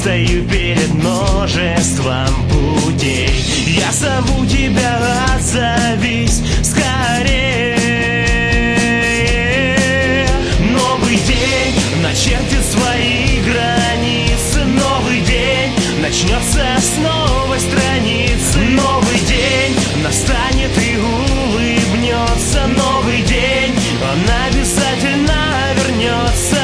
стою перед множеством путей. Я зову тебя, отзовись скорее. Новый день начертит свои границы. Новый день начнется с новой страницы. Новый день настанет и улыбнется. Новый день, он обязательно вернется.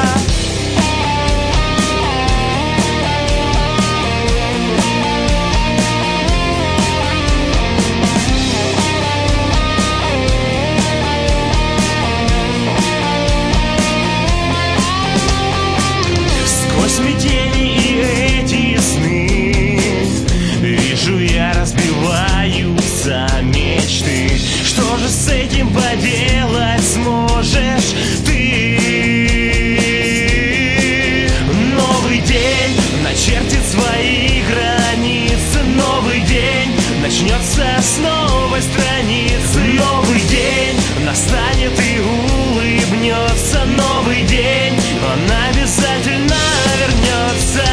Сквозь метели и эти сны вижу я, разбиваются мечты. Что же с этим поделать сможешь ты? Новый день начертит свои границы. Новый день начнется с новой страницы. Новый день настанет и улыбнется. Новый день, он обязательно вернется.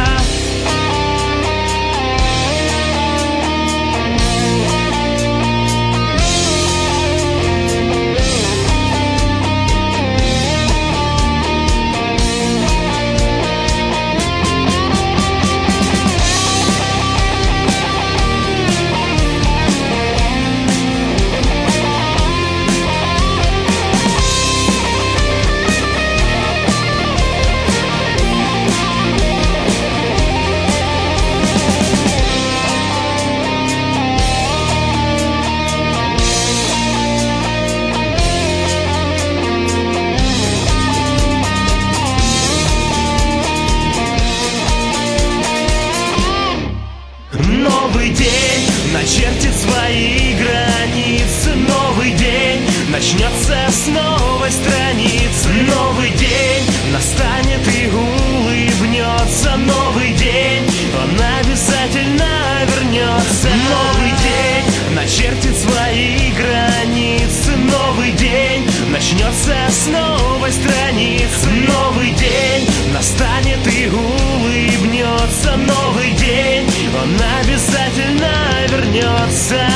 Новый день начертит свои границы. Новый день начнется с новой страницы. Новый день настанет и улыбнется. Новый день, он обязательно вернется. Новый день начертит свои границы. Новый день начнется с новой страницы. Новый день настанет и улыбнется. Новый день, он обязательно вернется.